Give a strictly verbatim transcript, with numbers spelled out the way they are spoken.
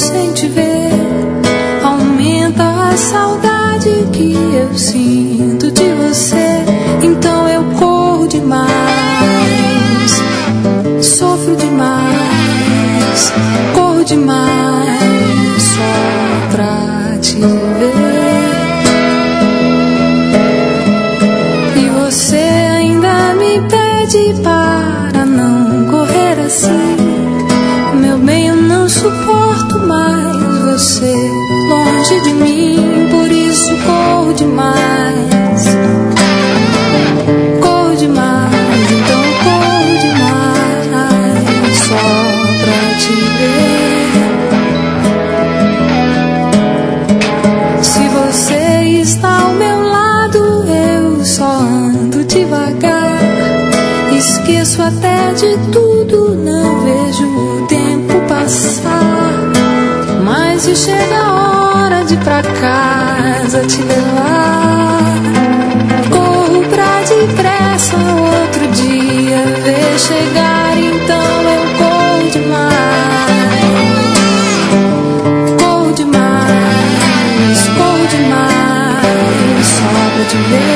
sem te ver. Aumenta a saudade que eu sinto de você. Então eu corro demais, sofro demais, corro demais só pra te ver. E você ainda me pede para não correr assim. Meu bem, eu não suporto mais você longe de mim, por isso corro demais, corro demais, então corro demais só pra te ver. Se você está ao meu lado, eu só ando devagar, esqueço até de tudo, não vejo o tempo passar. Mas se chega a hora de ir pra casa te levar, corro pra depressa outro dia ver chegar. Então eu corro demais, corro demais, corro demais só pra te ver.